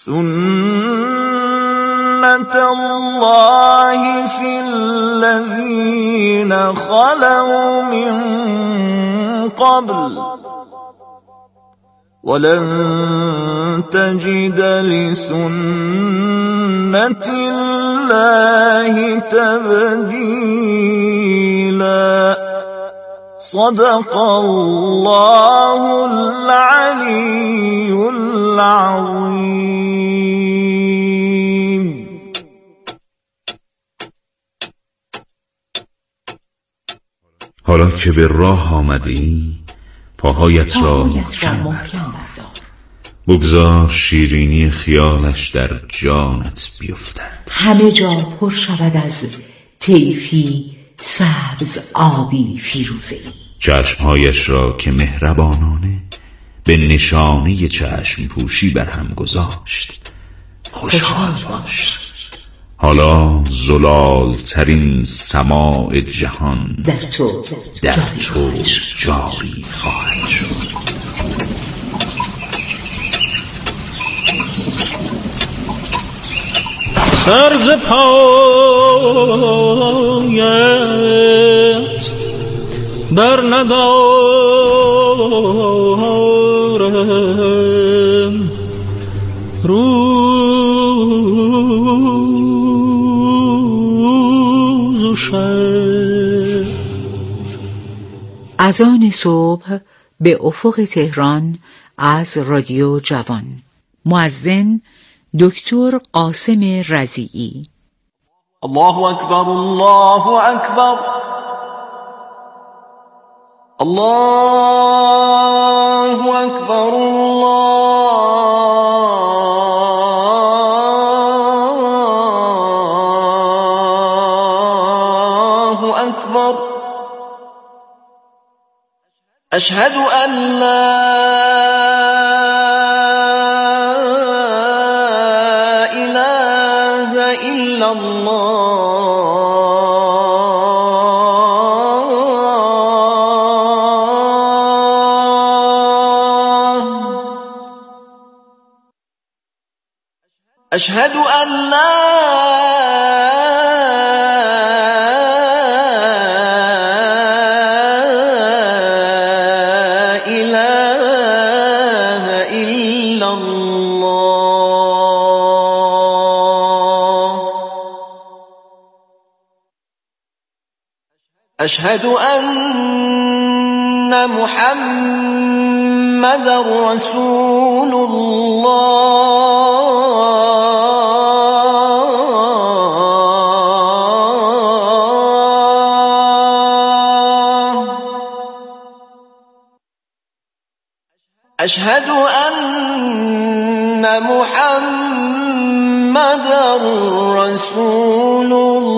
سُنَّةَ اللَّهِ فِي الَّذِينَ خَلَوْا مِن قَبْلُ وَلَن تَجِدَ لِسُنَّةِ اللَّهِ تَبْدِيلًا. صدق الله العلي العظيم. حالا که به راه آمدی پاهایت را محکم بردار، بگذار شیرینی خیالش در جانت بیفتد، همه جا پر شود از طیفی سبز آبی فیروزه‌ای. چشمهایش را که مهربانانه به نشانه چشم پوشی بر هم گذاشت خوشحال باش. حالا زلال ترین سماع جهان در تو جاری خواهد شد. سر ز پایت بر ندارم، روز و شب. اذان صبح به افق تهران از رادیو جوان. مؤذن دکتر قاسم رضیعی. الله اکبر، الله اکبر، الله اکبر، الله اکبر. اشهد ان لا أشهد أن لا إله إلا الله. أشهد أن محمدا رسول الله. أشهد أن محمدا رسول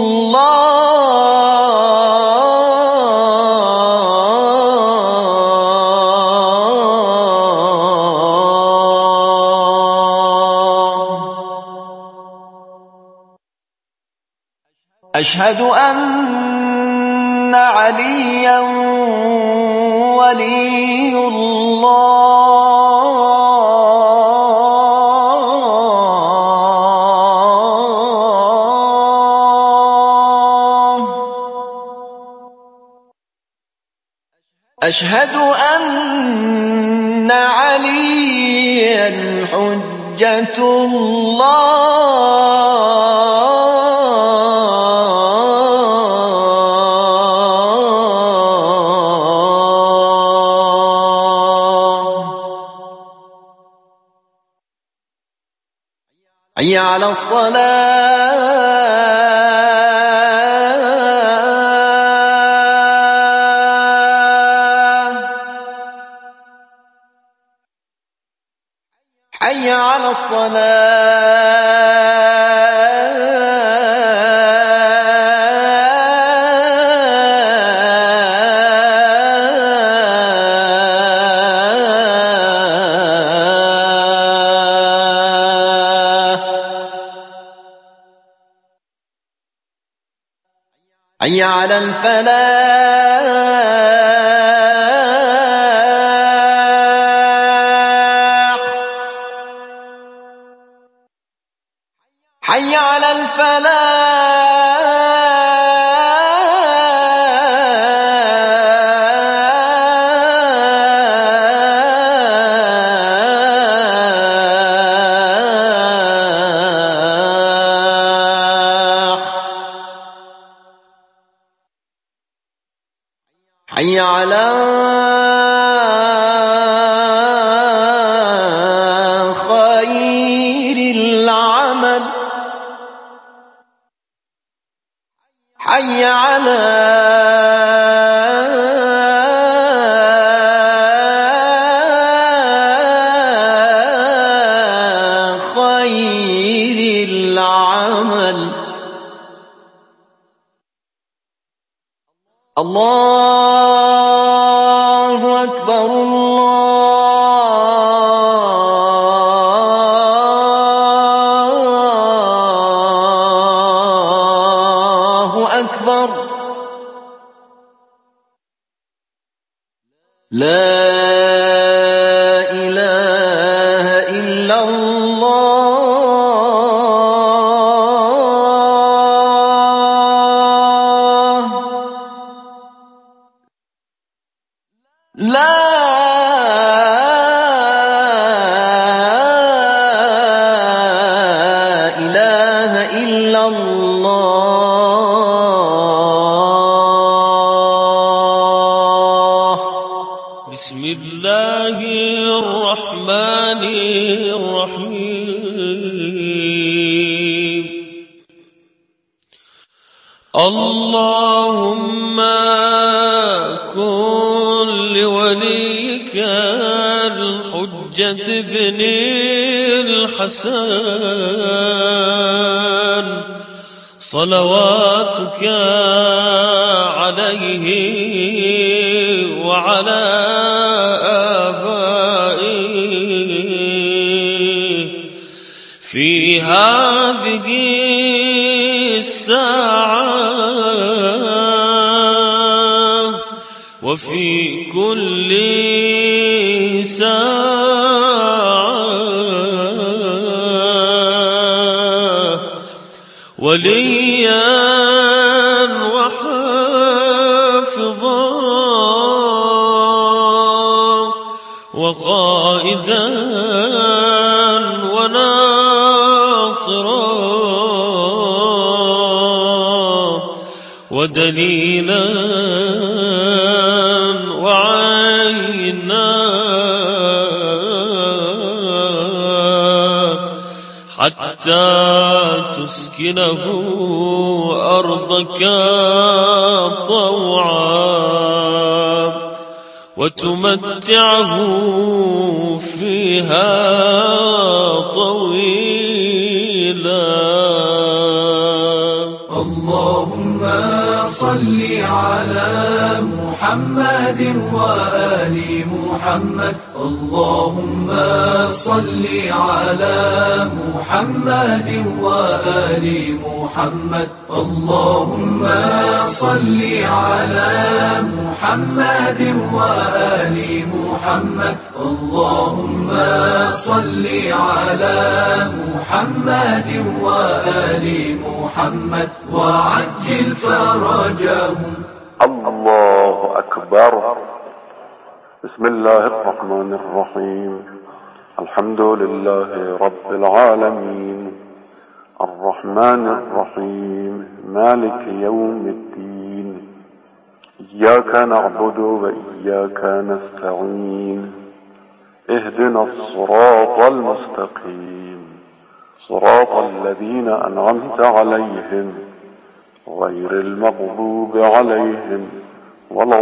الله. أشهد أن عليا ولي الله. أشهد أن عليا حجة الله. حي على الصلاة. حي على الصلاة. حي على الفلاح. حي على الفلاح حي على خير العمل حي على خير العمل الله أكبر الله أكبر لا إله إلا الله لا إله إلا الله بسم الله الرحمن الرحيم اللهم كن لوليك الحجة بن الحسن صلواتك عليه وعلى آبائه في هذه الساعة وفي كل ساعة وليا وحافظا وقائدا وناصرا ودليلا وعينا حتى تسكنه أرضك طوعا وتمتعه فيها طويلا. اللهم صل على محمد وآل محمد. اللهم صل على محمد وآل محمد. اللهم صل على محمد وآل محمد. اللهم صل على محمد وآل محمد وعجل فرجهم. الله أكبر. بسم الله الرحمن الرحيم. الحمد لله رب العالمين الرحمن الرحيم مالك يوم الدين. إياك نعبد وإياك نستعين. اهدنا الصراط المستقيم صراط الذين أنعمت عليهم غير المغضوب عليهم ولا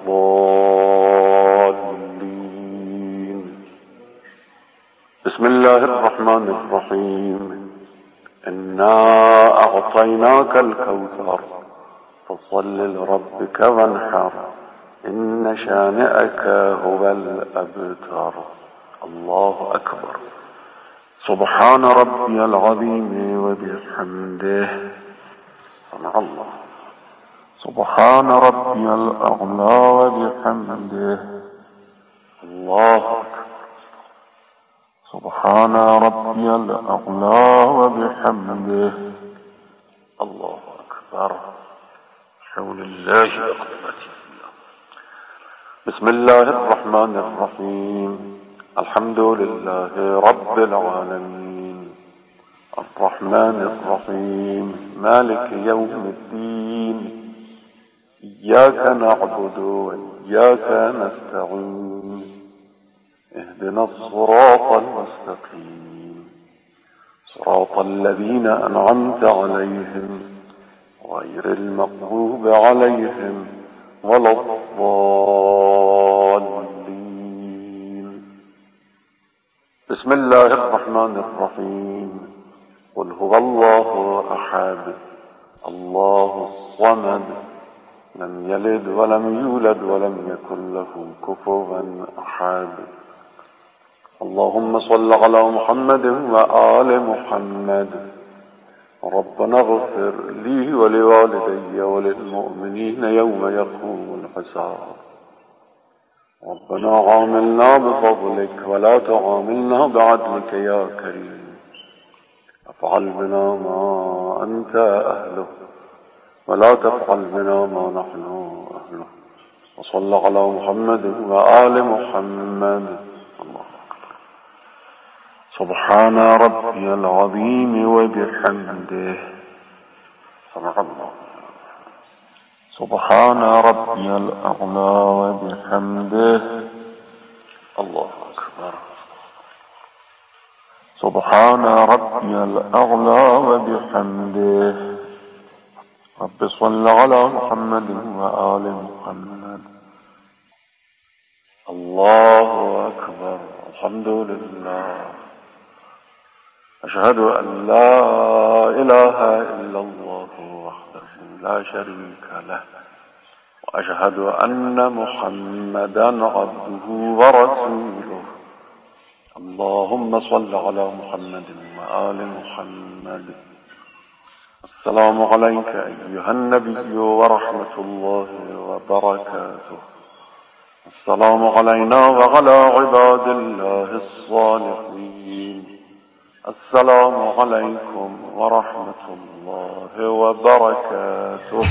الضالين. بسم الله الرحمن الرحيم. إنا أعطيناك الكوثر فصل لربك وانحر إن شانئك هو الأبتر. الله أكبر. سبحان ربي العظيم وبحمده. سمع الله. سبحان ربي الأعلى وبحمده. الله أكبر. سبحان سبحان ربي الأعلى وبحمده. الله أكبر. حول الله وقوته. بسم الله الرحمن الرحيم. الحمد لله رب العالمين الرحمن الرحيم مالك يوم الدين. إياك نعبد وإياك نستعين. اهدنا الصراط المستقيم صراط الذين أنعمت عليهم غير المغضوب عليهم ولا الضالين. بسم الله الرحمن الرحيم. قل هو الله أحد الله الصمد لم يلد ولم يولد ولم يكن له كفوا أحد. اللهم صل على محمد وآل محمد. ربنا اغفر لي ولوالدي وللمؤمنين يوم يقوم الحساب. ربنا عاملنا بفضلك ولا تعاملنا بعدلك يا كريم. افعل بنا ما أنت أهله ولا تفعل بنا ما نحن أهله. وصل على محمد وآل محمد. الله أكبر. سبحان ربي العظيم وبحمده. سبح الله. سبحان ربي الأعلى وبحمده. الله أكبر. سبحان ربي الأعلى وبحمده. رب صل على محمد وآل محمد. الله أكبر. الحمد لله. أشهد أن لا إله إلا الله وحده لا شريك له وأشهد أن محمدا عبده ورسوله. اللهم صل على محمد وآل محمد. السلام عليك أيها النبي ورحمة الله وبركاته. السلام علينا وعلى عباد الله الصالحين. السلام عليكم ورحمة الله وبركاته.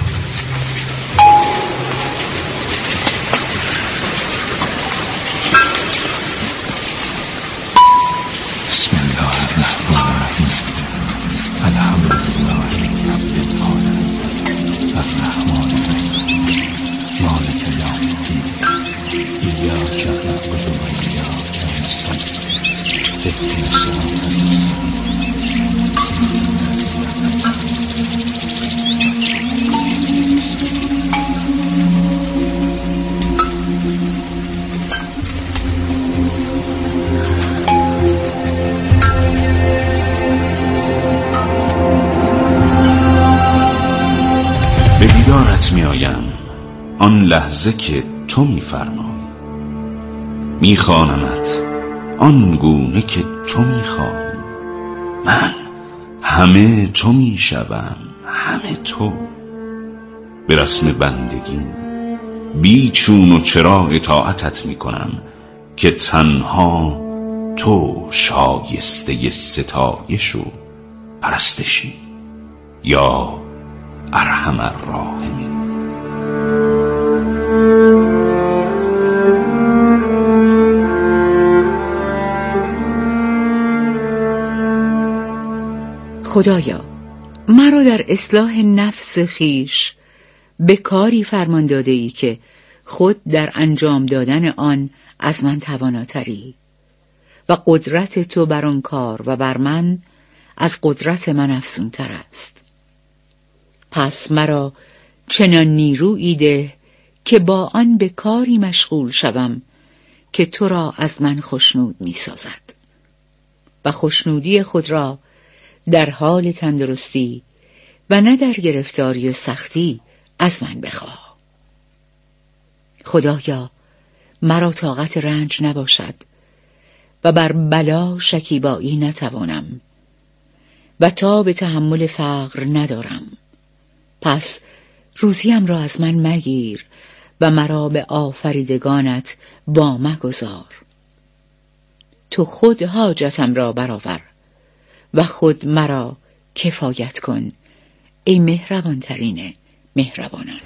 بسم الله الرحمن الرحيم. الحمد لله رب العالمين الرحمن الرحيم مالك يوم الدين. إياك نعبد وإياك نستعين. اهدنا الصراط به دیدارت می آیم آن لحظه که تو می فرمایی. می خوانمت آن گونه که تو می خواهی. من همه تو می شوم، همه تو. به رسم بندگی بی چون و چرا اطاعتت می کنم که تنها تو شایسته ستایش و پرستشی یا ارحم الراحمین. خدایا، مرا در اصلاح نفس خیش به کاری فرمان داده ای که خود در انجام دادن آن از من تواناتری و قدرت تو بر آن کار و بر من از قدرت من افزونتر است. پس مرا چنان نیرویی ده که با آن به کاری مشغول شوم که تو را از من خوشنود می سازد و خوشنودی خود را در حال تندرستی و نه در گرفتاری و سختی از من بخواه. خدایا، مرا طاقت رنج نباشد و بر بلا شکیبایی نتوانم و تا به تحمل فقر ندارم. پس روزیم را از من مگیر و مرا به آفریدگانت وامگذار. تو تو خود حاجتم را برآور و خود مرا کفایت کن ای مهربان ترین مهربانان.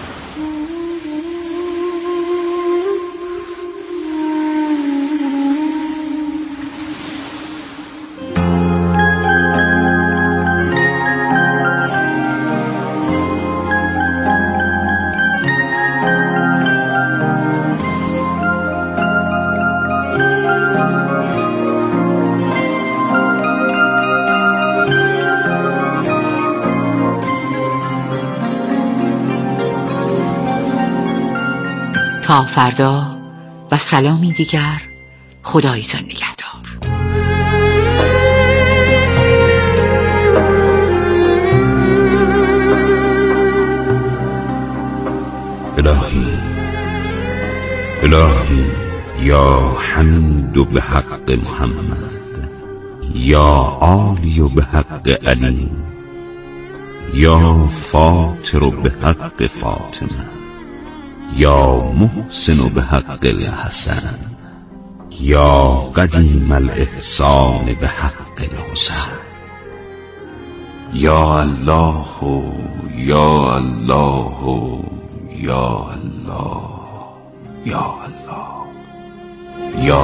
تا فردا و سلامی دیگر، خدایتان نگهدار. الهی یا حمید به حق محمد، یا عالی به حق علی، یا فاطر به حق فاطمه، یا محسن به حق الحسن، یا قدیم الاحسان به حق الحسین. یا الله یا الله یا الله یا الله یا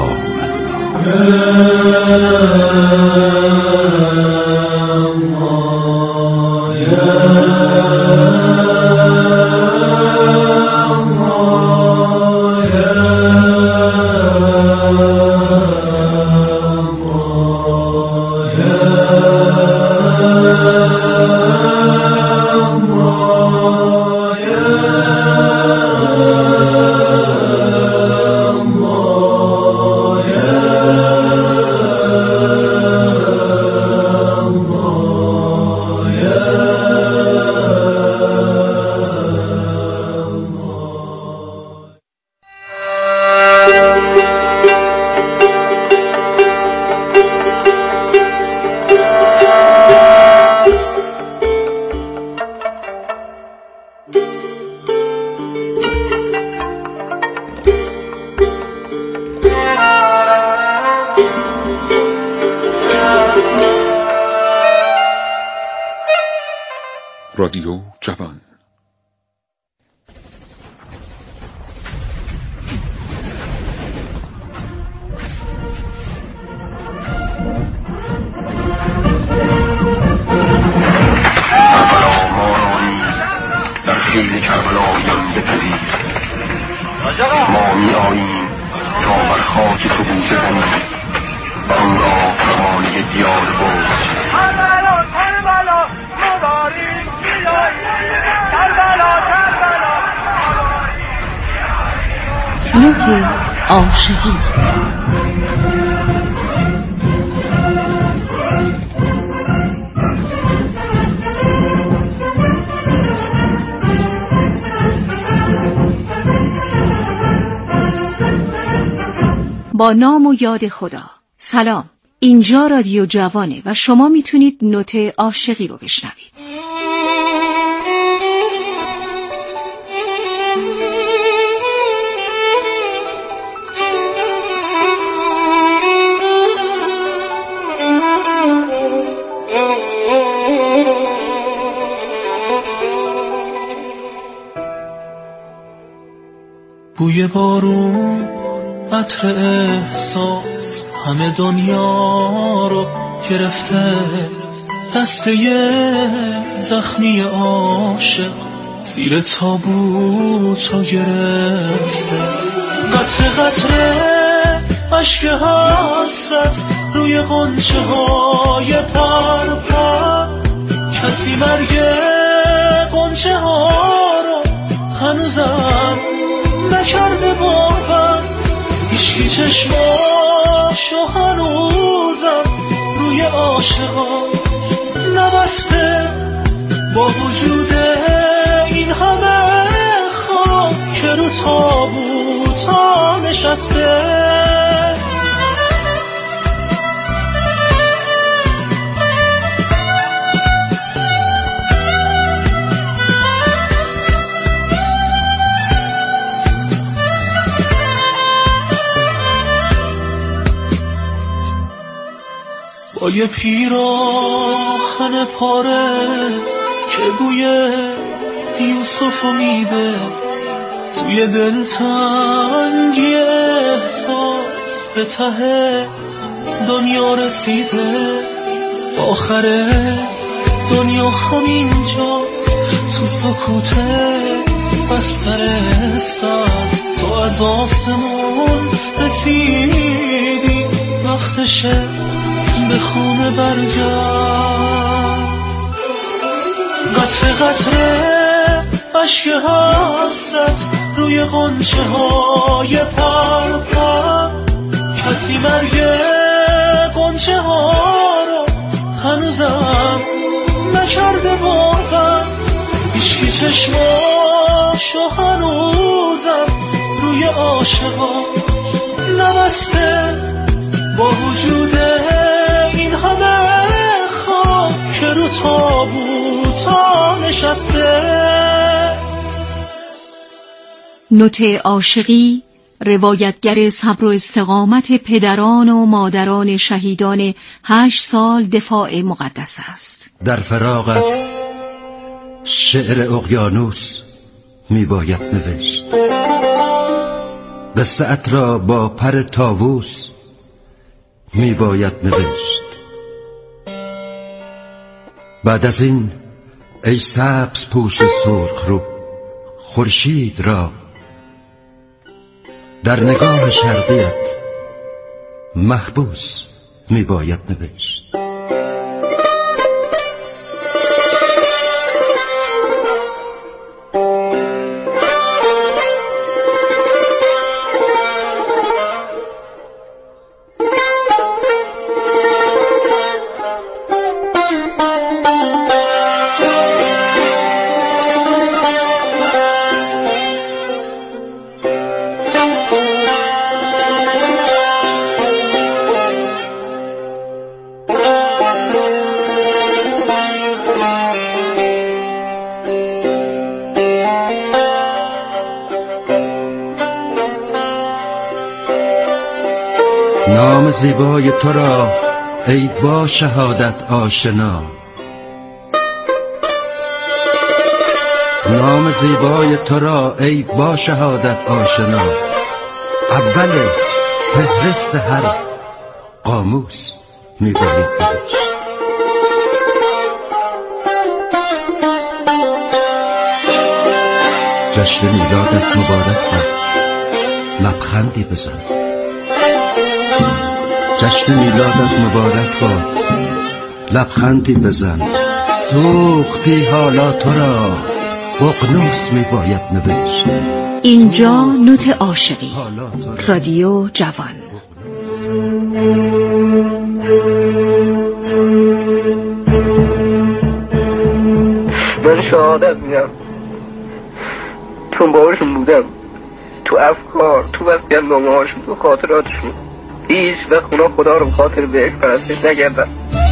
رادیو جوان. در خیل کربلایان بپذیر، ما می آییم تا بر خاک تو بوسه زنیم و آن را فرمانه دیار بود. نوت عاشقی. با نام و یاد خدا. سلام، اینجا رادیو جوانه و شما میتونید نوت عاشقی رو بشنوید. بوی بارون، عطر احساس، همه دنیا رو گرفته. دسته زخمی عاشق زیر تابوت رو گرفته. قطره قطره اشک حسرت روی غنچه های پر پر. کسی مرگ غنچه ها رو هنوزم نکرده باور. هیچکی چشماشو هنوزم روی عاشقا نبسته. با وجود این همه خاک که رو تابوتا نشسته. با یه پیراهن پاره که بوی یوسفو میده، توی دلتنگی احساس به ته دنیا رسیده. آخر دنیا همینجاست، تو سکوت بستر سر. تو از آسمون رسیدی، وقتشه به خونه برگرد. قطره قطره اشک حسرت روی غنچه های پرپر. کسی مرگ غنچه ها رو هنوزم نکرده باور. هیچکی چشماشو هنوزم روی عاشقا نبسته. با وجود این همه خاک که رو تابوتا نشسته. نوت عاشقی، روایتگر صبر و استقامت پدران و مادران شهیدان 8 سال دفاع مقدس است. در فراغت شعر اقیانوس می باید نوشت، قصه‌ات را با پر طاووس می باید نوشت. بعد از این ای سبز پوش سرخ رو، خورشید را در نگاه شرقیت محبوس می باید نوشت. نام زیبای تو را ای با شهادت آشنا، نام زیبای تو را ای با شهادت آشنا. اول فهرست هر قاموس می باید نوشت. جشن میلادت مبارک باد، لبخندی بزن. جشن میلادت مبارک باد، لبخندی بزن. سوختی حالا تو را ققنوس می باید نوشت. اینجا نوت عاشقی، رادیو جوان. من شهادت میدم چون باهاشون بودم، تو افکار، تو وصیت‌نامه هاشون، تو خاطراتشون. هیچ وقت اونا خدا رو خاطر بهش پرستش نکردن.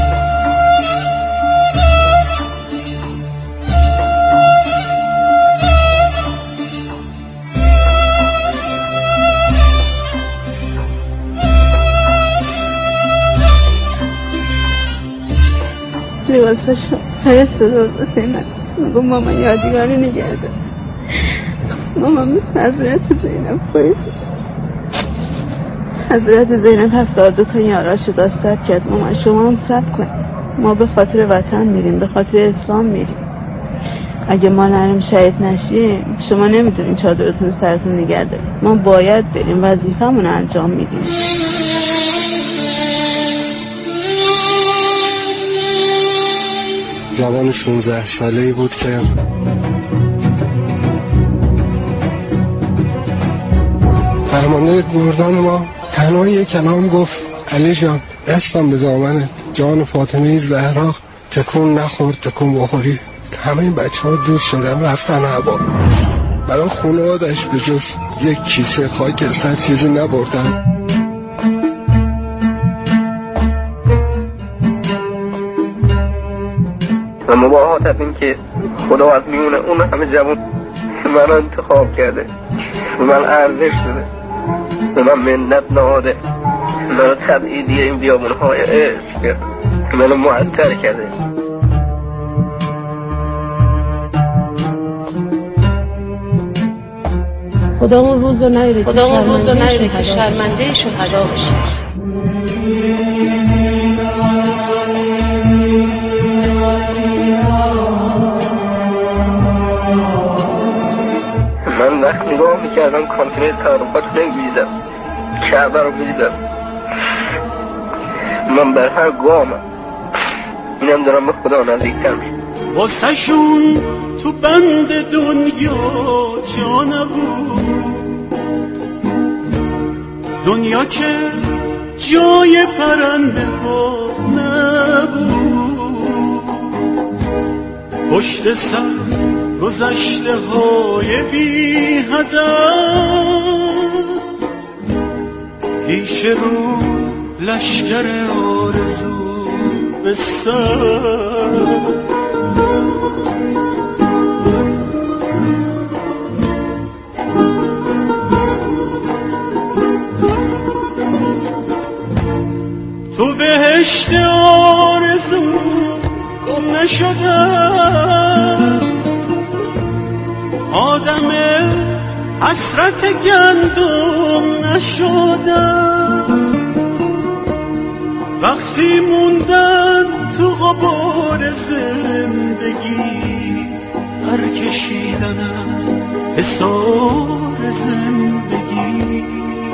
لباساشو فرستاد واسه من، میگم ماما یادگاری نگرده. ماما مثل حضرت زینب باید، حضرت زینب 72 تا یاراشو داشت کرد. ماما شما هم صبر کن، ما به خاطر وطن میریم، به خاطر اسلام میریم. اگه ما نریم شهید نشیم شما نمیتونین چادرتون سرتون نگه داریم. ما باید بریم، وظیفمون انجام میدیم. جوان 16 ساله‌ای بود که فرمانده گردان ما تنها یک کلام گفت: علی جان اسمم به دامنت، جان فاطمه زهرا تکون نخورد تکون بخوری. همه این بچه ها دوست شدن رفتن هوا، برای خانواده‌اش به جز یک کیسه خاکستر چیزی نبردن. و مباهات از این که خدا از میونه اون همه جوان من انتخاب کرده، به من ارزش داده، به من منت نهاده، منو تبعیدی این بیابونهای عشق منو معطر کرده. خدا اون روز رو نیاره که شرمنده شهدا بشه. من وقت نگاه میکردم کانتینه تعارفات نمیدیدم، کعبه رو میدیدم. من بر هر گامم اینم دارم به خدا نزدیکتر میشم. واسه شون تو بند دنیا جا نبود، دنیا که جای پرنده ها نبود، پشت سر گذشته های بی هدف، پیش رو لشکر آرزو به سر. تو بهشت آرزو گم نشدم، آدم حسرت گندم نشدم. وقتی موندم تو غبار زندگی، برکشیدن از حصار زندگی.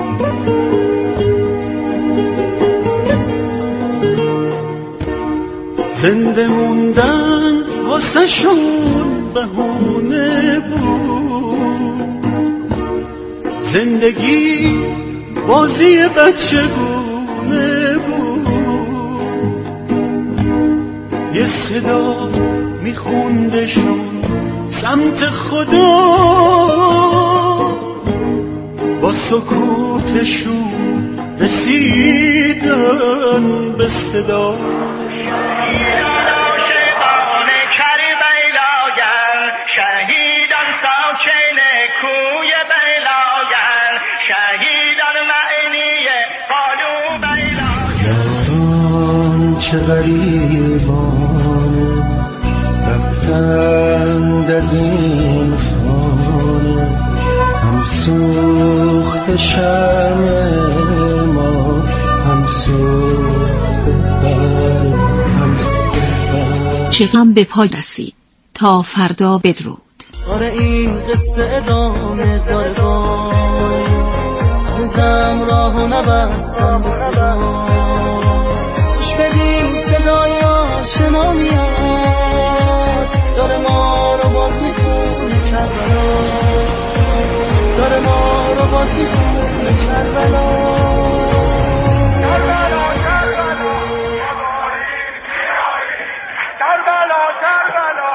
زنده موندن واسه شون بهونه بود، زندگی بازی بچگونه بود. یه صدا میخوندشون سمت خدا، با سکوتشون رسیدن به صدا. چه غریبانه رفتند از این خانه، هم سوخت شمع ما، هم سوخت قلب، هم چه غم به پای رسید تا فردا بدرود. آره این قصه ادامه داره، روزم راهو نبستم به خدا. بدین صدای آشنا میاد، داره ما رو باز میخونه کربلا، داره ما رو باز میخونه کربلا. کربلا کربلا کربلا کربلا.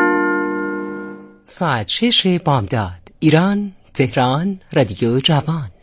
ساعت 6 بامداد. ایران، تهران، رادیو جوان.